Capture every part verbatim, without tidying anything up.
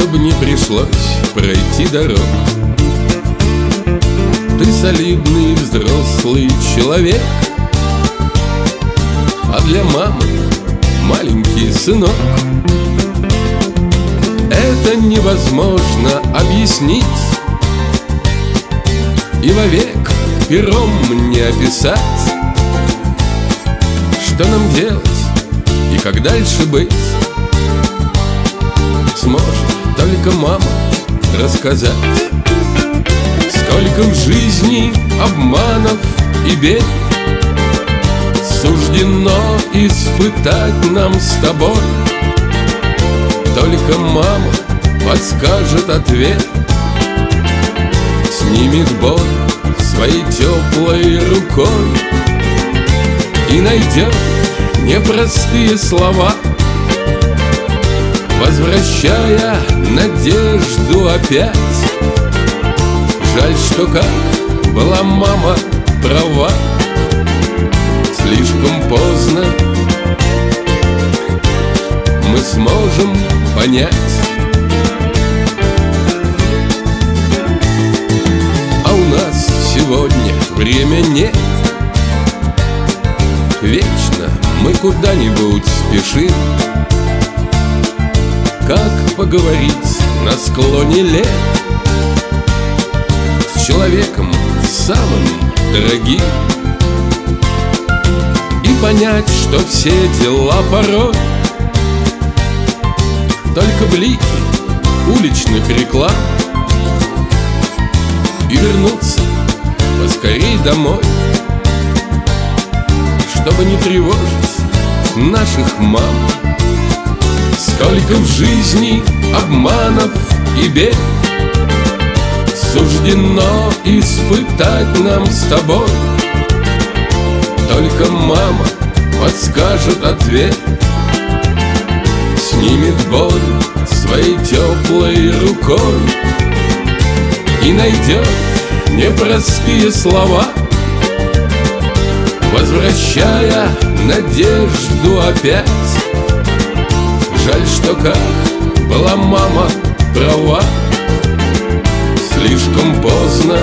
Сколько бы ни пришлось пройти дорог, ты солидный взрослый человек, а для мамы маленький сынок. Это невозможно объяснить, и вовек пером мне описать, что нам делать и как дальше быть. Сможет только мама рассказать, сколько в жизни обманов и бед суждено испытать нам с тобой. Только мама подскажет ответ, снимет боль своей теплой рукой и найдет непростые слова, возвращая надежду опять. Жаль, что как была мама права, слишком поздно мы сможем понять. А у нас сегодня время нет, вечно мы куда-нибудь спешим. Как поговорить на склоне лет с человеком самым дорогим и понять, что все дела порой только блики уличных реклам, и вернуться поскорей домой, чтобы не тревожить наших мам. Сколько в жизни обманов и бед суждено испытать нам с тобой. Только мама подскажет ответ, снимет боль своей теплой рукой и найдет непростые слова, возвращая надежду опять. Жаль, что как была мама права, слишком поздно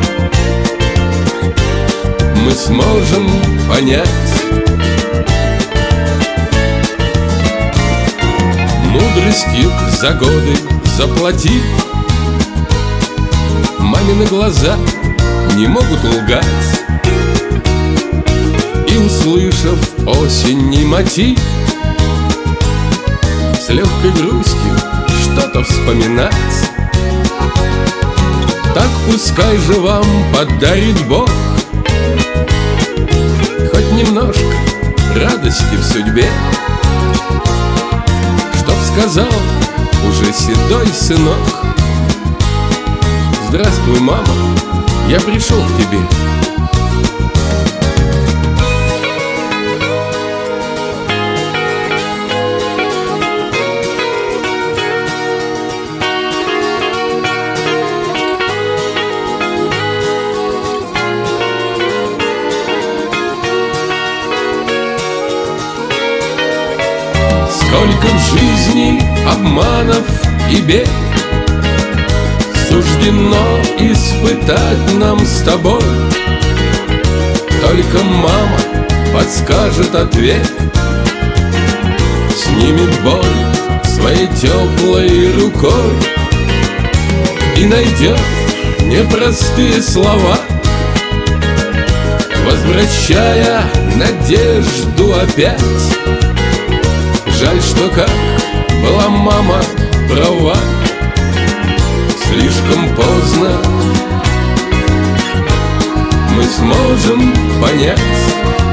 мы сможем понять. Мудростью за годы заплатив, мамины глаза не могут лгать, и, услышав осенний мотив, с легкой грустью что-то вспоминать. Так пускай же вам подарит Бог хоть немножко радости в судьбе, чтоб сказал уже седой сынок: здравствуй, мама, я пришел к тебе. Сколько в жизни обманов и бед суждено испытать нам с тобой. Только мама подскажет ответ, снимет боль своей теплой рукой и найдет непростые слова, возвращая надежду опять. Жаль, что как была мама права, слишком поздно мы сможем понять.